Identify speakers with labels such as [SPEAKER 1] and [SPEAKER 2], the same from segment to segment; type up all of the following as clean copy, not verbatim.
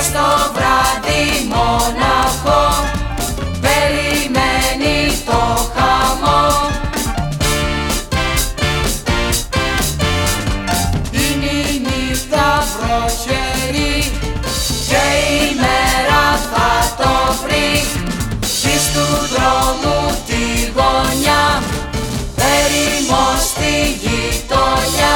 [SPEAKER 1] στο βράδυ μοναχό περιμένει το χαμό. Είναι η νύχτα βροχερή και η μέρα θα το βρει, εις του δρόμου τη γωνιά, έρημο στη γειτονιά.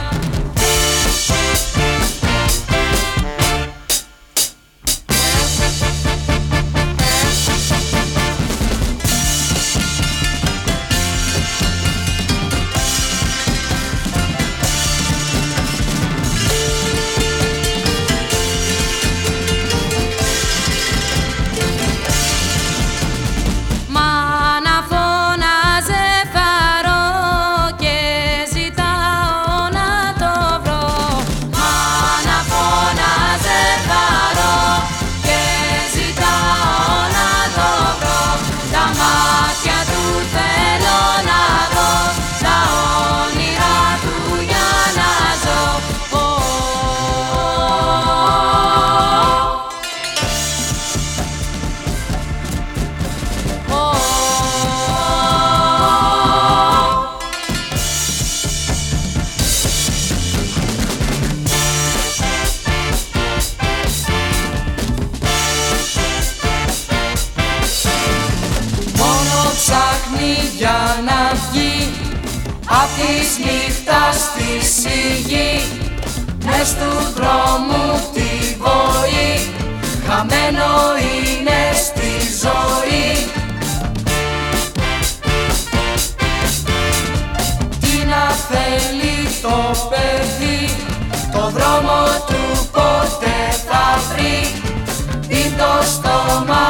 [SPEAKER 1] Ψάχνει για να βγει απ' της νύχτας τη σιγή, μες του δρόμου τη βοή, χαμένο είναι στη ζωή. Τι να θέλει το παιδί, το δρόμο του πότε θα βρει, είναι το στόμα